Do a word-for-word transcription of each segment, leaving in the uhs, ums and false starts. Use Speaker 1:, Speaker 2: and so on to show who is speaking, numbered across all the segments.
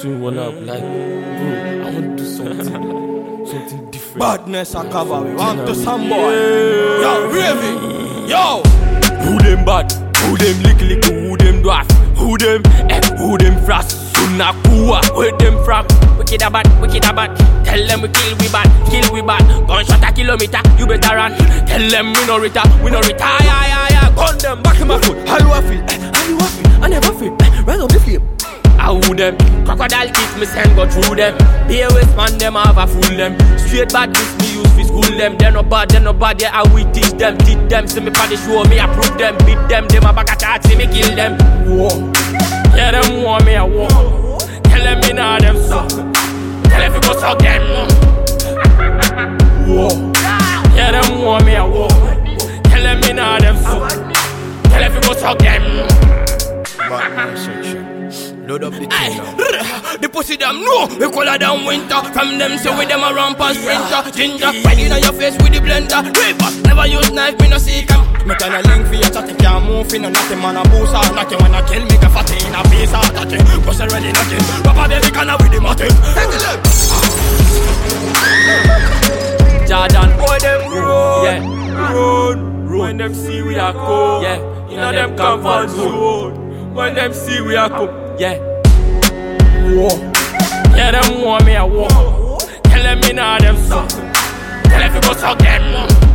Speaker 1: soon one up, like, bro, I want to do something, something different.
Speaker 2: Badness a cover, we want to some boy. Yo, Ravy, yo.
Speaker 1: Who them bad? Who them lick lick? Who them dwarf? Who them eh? Who them frost? Sunakua, where them from? Wicked a bad, wicked a bad. Tell them we kill we bad, kill we bad. Gunshot a kilometer, you better run. Tell them we no retire, we no retire. Yeah, yeah, yeah. Gun them back in my foot.
Speaker 2: How you a feel? Eh, how you a feel? I never feel. Eh, right on the flame.
Speaker 1: I who them? Crocodile kick me send go through them. Be a waste man them have a fool them. Straight bad this me use fi school them. They no bad, they no bad, yeah I we teach them. Teach them, see me pa the show me approve them. Beat them, them a back a chat, see me kill them. Whoa. Yeah them want me a war. Tell them me nah them suck. Tell them fi go suck them. Whoa. Yeah them want me a war. Tell them me nah them suck. Tell them fi go suck them.
Speaker 2: Badness section. Load up the thing now.
Speaker 1: The pussy them know we color down winter. From them say with them a ramp and sprinter. Ginger right in your face with the blender. Reapers never use knife, me no see come.
Speaker 2: Me turn a link for your chatty, can't move in. Nothing man a boost or knock you wanna kill me. Get fatty in a piece of touchy. Cause I ready nothing. Papa baby canna with the matty.
Speaker 1: Jordan boy them road, yeah, road, road. When them see we are cold, yeah, you know them comfort zone. When them see we are cold, yeah. Whoa. Yeah, them want me a war. Tell them me nah them suck. Tell them fi go suck them.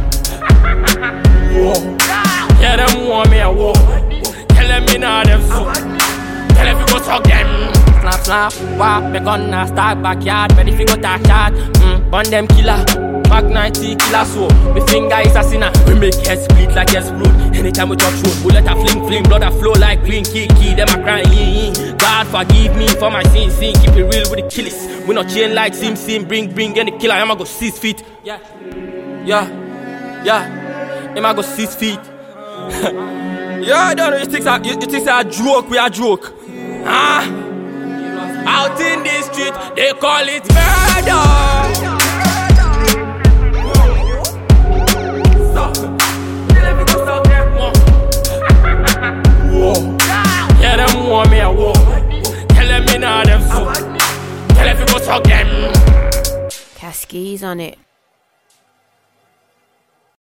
Speaker 1: Whoa. Yeah, them want me a war. Tell them me nah them suck. Tell them fi go suck them. Snap snap, wap, me gun a start backyard. Ready fi go talk chat. Mm, burn them killer. Back ninety killer so. Me finger is a sinner. We make head split like explode. Anytime we touch road, bullet a fling fling, blood a flow like green key key. Them a crying. God forgive me for my sin sin. Keep it real with the killers. We not chain like Sim Sim. Bring bring any killer. I'ma go six feet. Yeah, yeah, yeah. I'ma go six feet. Yeah, I don't know. You think that you, you think that a joke? We a joke. Ah, out in the street they call it murder. Yeah, them want me a war. Tell them me nah them suck. Tell them fi go suck them.
Speaker 3: Cascades on it.